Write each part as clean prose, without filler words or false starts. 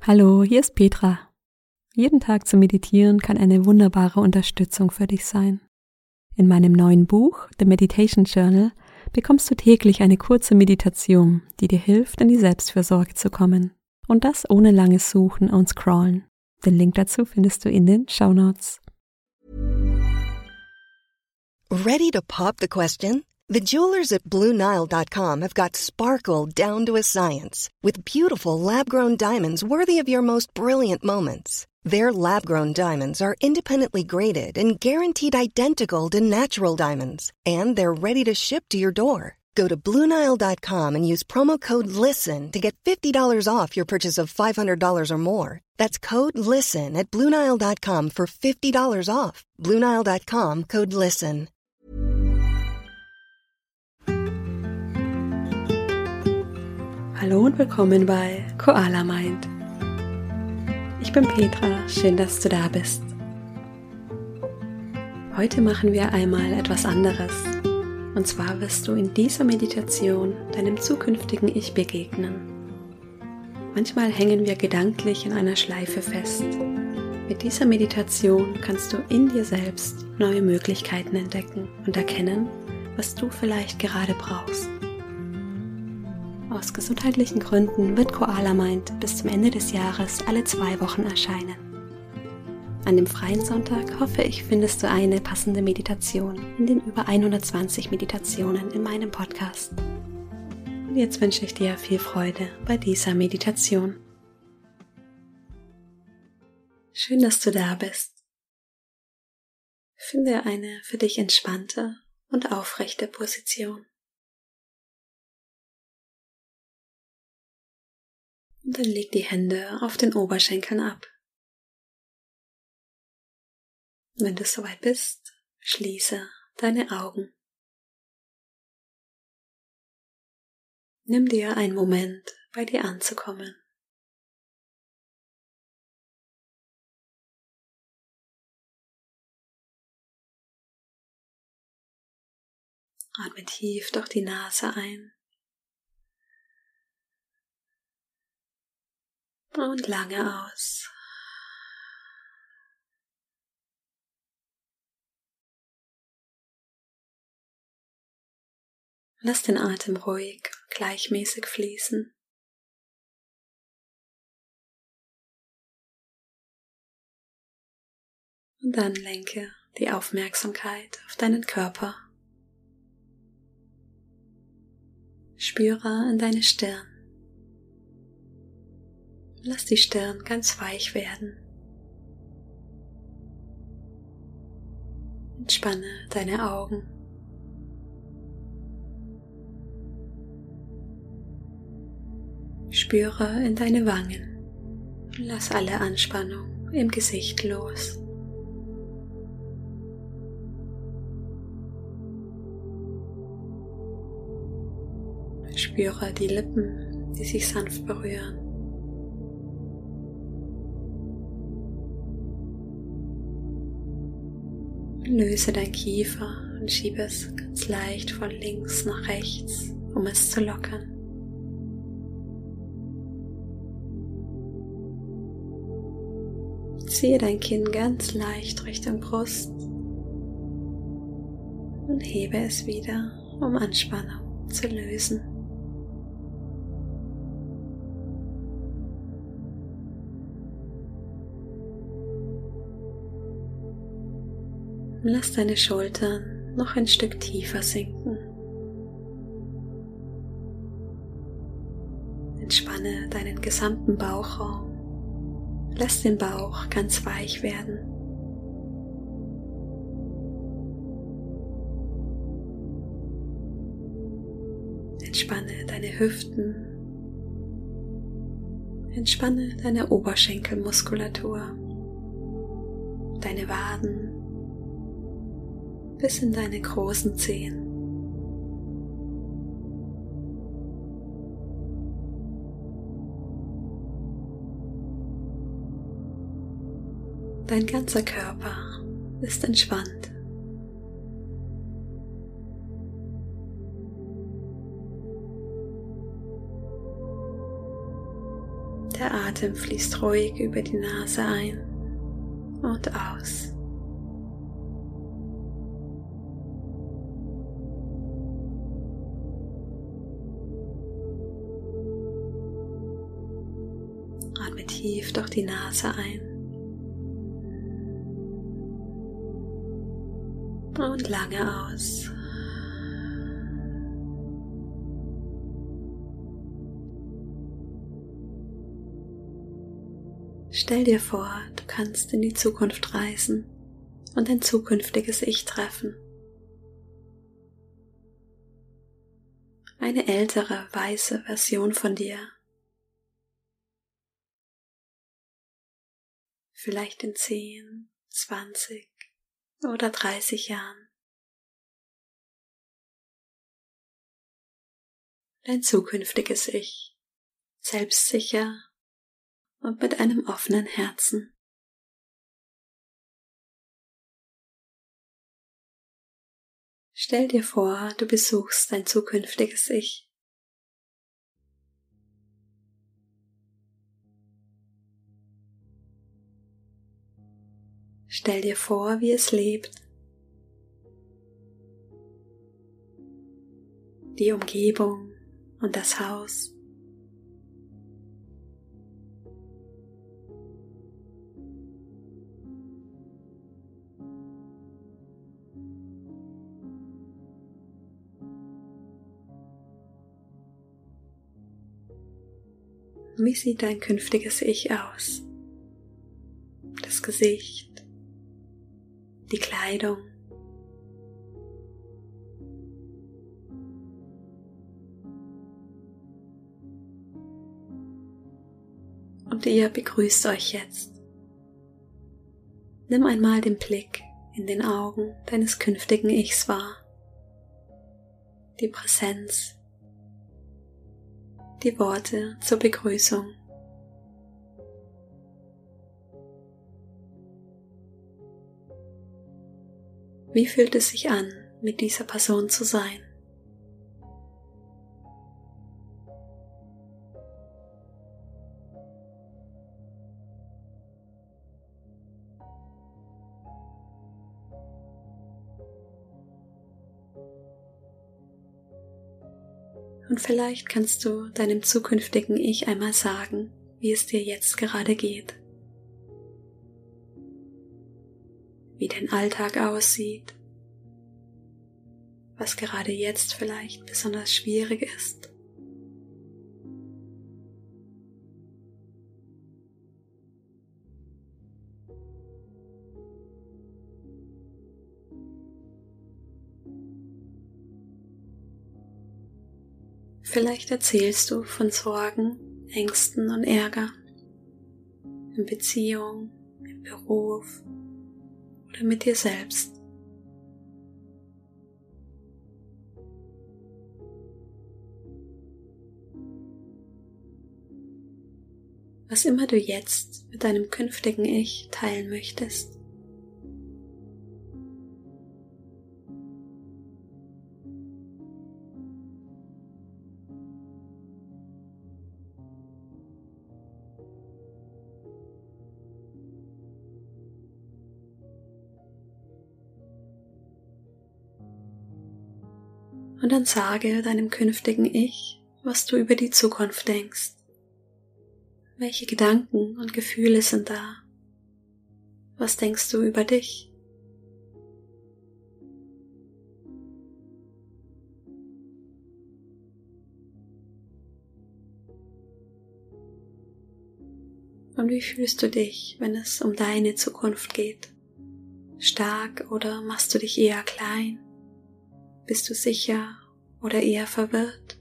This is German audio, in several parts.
Hallo, hier ist Petra. Jeden Tag zu meditieren kann eine wunderbare Unterstützung für dich sein. In meinem neuen Buch, The Meditation Journal, bekommst du täglich eine kurze Meditation, die dir hilft, in die Selbstfürsorge zu kommen. Und das ohne langes Suchen und Scrollen. Den Link dazu findest du in den Shownotes. Ready to pop the question? The jewelers at BlueNile.com have got sparkle down to a science with beautiful lab-grown diamonds worthy of your most brilliant moments. Their lab-grown diamonds are independently graded and guaranteed identical to natural diamonds, and they're ready to ship to your door. Go to BlueNile.com and use promo code LISTEN to get $50 off your purchase of $500 or more. That's code LISTEN at BlueNile.com for $50 off. BlueNile.com, code LISTEN. Hallo und willkommen bei Koala Mind. Ich bin Petra, schön, dass du da bist. Heute machen wir einmal etwas anderes. Und zwar wirst du in dieser Meditation deinem zukünftigen Ich begegnen. Manchmal hängen wir gedanklich in einer Schleife fest. Mit dieser Meditation kannst du in dir selbst neue Möglichkeiten entdecken und erkennen, was du vielleicht gerade brauchst. Aus gesundheitlichen Gründen wird Koala Mind bis zum Ende des Jahres alle 2 Wochen erscheinen. An dem freien Sonntag hoffe ich, findest du eine passende Meditation in den über 120 Meditationen in meinem Podcast. Und jetzt wünsche ich dir viel Freude bei dieser Meditation. Schön, dass du da bist. Finde eine für dich entspannte und aufrechte Position. Und dann leg die Hände auf den Oberschenkeln ab. Wenn du soweit bist, schließe deine Augen. Nimm dir einen Moment, bei dir anzukommen. Atme tief durch die Nase ein. Und lange aus. Lass den Atem ruhig, gleichmäßig fließen. Und dann lenke die Aufmerksamkeit auf deinen Körper. Spüre in deine Stirn. Lass die Stirn ganz weich werden. Entspanne deine Augen. Spüre in deine Wangen. Lass alle Anspannung im Gesicht los. Spüre die Lippen, die sich sanft berühren. Löse dein Kiefer und schiebe es ganz leicht von links nach rechts, um es zu lockern. Ziehe dein Kinn ganz leicht Richtung Brust und hebe es wieder, um Anspannung zu lösen. Lass deine Schultern noch ein Stück tiefer sinken. Entspanne deinen gesamten Bauchraum. Lass den Bauch ganz weich werden. Entspanne deine Hüften. Entspanne deine Oberschenkelmuskulatur, deine Waden bis in deine großen Zehen. Dein ganzer Körper ist entspannt. Der Atem fließt ruhig über die Nase ein und aus. Atme tief durch die Nase ein und lange aus. Stell dir vor, du kannst in die Zukunft reisen und dein zukünftiges Ich treffen. Eine ältere, weise Version von dir. Vielleicht in 10, 20 oder 30 Jahren. Dein zukünftiges Ich, selbstsicher und mit einem offenen Herzen. Stell dir vor, du besuchst dein zukünftiges Ich. Stell dir vor, wie es lebt. Die Umgebung und das Haus. Wie sieht dein künftiges Ich aus? Das Gesicht, die Kleidung, und ihr begrüßt euch jetzt. Nimm einmal den Blick in den Augen deines künftigen Ichs wahr, die Präsenz, die Worte zur Begrüßung. Wie fühlt es sich an, mit dieser Person zu sein? Und vielleicht kannst du deinem zukünftigen Ich einmal sagen, wie es dir jetzt gerade geht, wie dein Alltag aussieht, was gerade jetzt vielleicht besonders schwierig ist. Vielleicht erzählst du von Sorgen, Ängsten und Ärger in Beziehung, im Beruf oder mit dir selbst. Was immer du jetzt mit deinem künftigen Ich teilen möchtest. Und dann sage deinem künftigen Ich, was du über die Zukunft denkst. Welche Gedanken und Gefühle sind da? Was denkst du über dich? Und wie fühlst du dich, wenn es um deine Zukunft geht? Stark oder machst du dich eher klein? Bist du sicher oder eher verwirrt?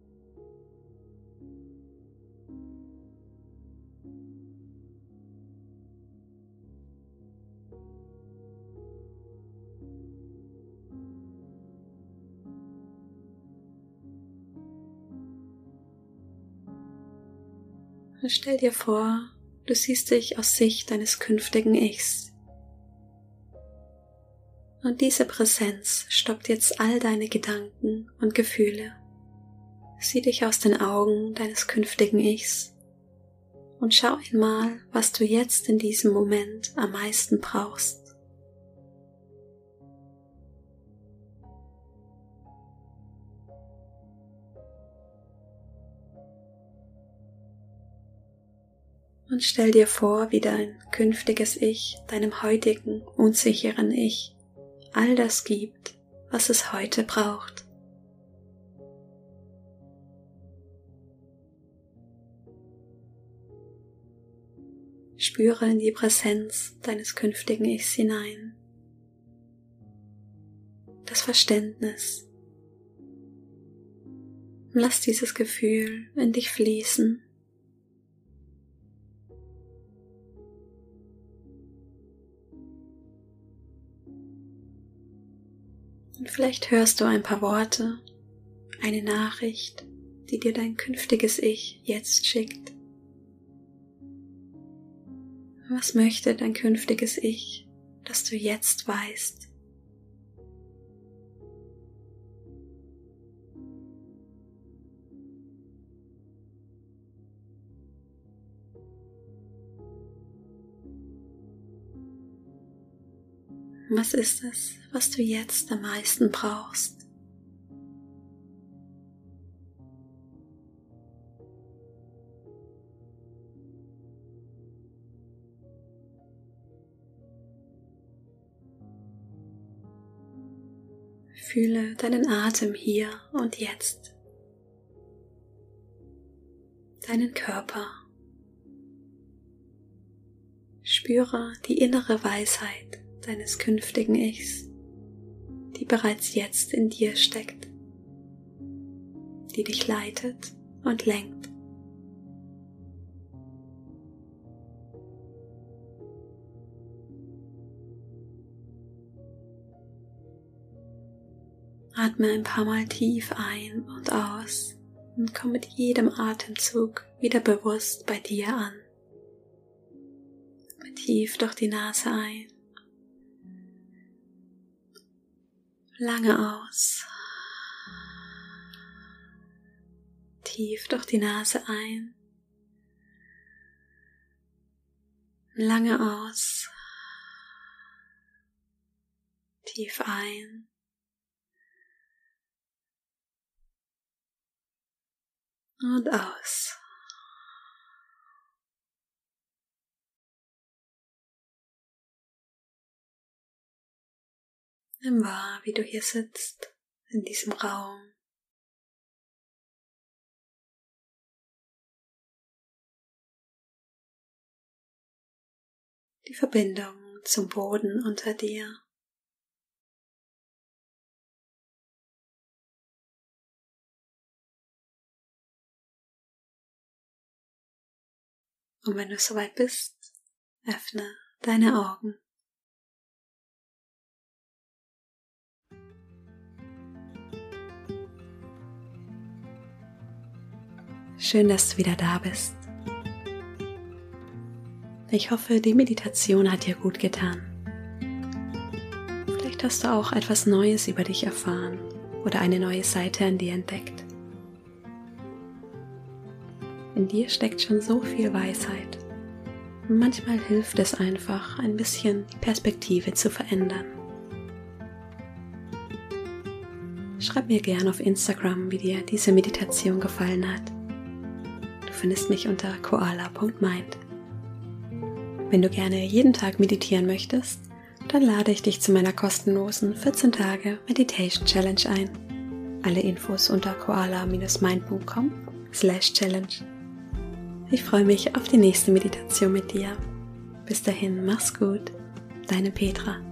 Und stell dir vor, du siehst dich aus Sicht deines künftigen Ichs. Und diese Präsenz stoppt jetzt all deine Gedanken und Gefühle. Sieh dich aus den Augen deines künftigen Ichs und schau einmal, was du jetzt in diesem Moment am meisten brauchst. Und stell dir vor, wie dein künftiges Ich, deinem heutigen, unsicheren Ich, all das gibt, was es heute braucht. Spüre in die Präsenz deines künftigen Ichs hinein. Das Verständnis. Lass dieses Gefühl in dich fließen. Und vielleicht hörst du ein paar Worte, eine Nachricht, die dir dein künftiges Ich jetzt schickt. Was möchte dein künftiges Ich, dass du jetzt weißt? Was ist es, was du jetzt am meisten brauchst? Fühle deinen Atem hier und jetzt, deinen Körper. Spüre die innere Weisheit deines künftigen Ichs, die bereits jetzt in dir steckt, die dich leitet und lenkt. Atme ein paar Mal tief ein und aus und komm mit jedem Atemzug wieder bewusst bei dir an. Atme tief durch die Nase ein, lange aus, tief durch die Nase ein, lange aus, tief ein und aus. Nimm wahr, wie du hier sitzt, in diesem Raum. Die Verbindung zum Boden unter dir. Und wenn du soweit bist, öffne deine Augen. Schön, dass du wieder da bist. Ich hoffe, die Meditation hat dir gut getan. Vielleicht hast du auch etwas Neues über dich erfahren oder eine neue Seite an dir entdeckt. In dir steckt schon so viel Weisheit. Und manchmal hilft es einfach, ein bisschen die Perspektive zu verändern. Schreib mir gerne auf Instagram, wie dir diese Meditation gefallen hat. Du findest mich unter koala.mind. Wenn du gerne jeden Tag meditieren möchtest, dann lade ich dich zu meiner kostenlosen 14 Tage Meditation Challenge ein. Alle Infos unter koala-mind.com/challenge. Ich freue mich auf die nächste Meditation mit dir. Bis dahin, mach's gut, deine Petra.